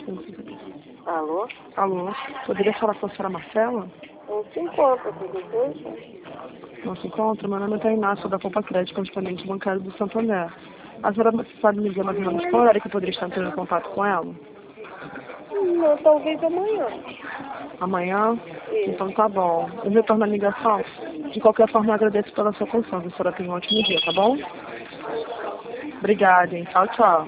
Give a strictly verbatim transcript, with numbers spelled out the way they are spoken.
Alô? Alô, poderia falar com a senhora Marcela? Não se encontra, tudo bem? Não se encontra? Meu nome é Tainá, sou da Copa Crédito, correspondente bancário do Santander. A senhora sabe me dizer mais ou menos qual horário que eu poderia estar entrando em contato com ela? Não, talvez amanhã. Amanhã? Isso. Então tá bom. Eu retorno a ligação. De qualquer forma, eu agradeço pela sua atenção. A senhora tenha um ótimo dia, tá bom? Obrigada, hein? Tchau, tchau.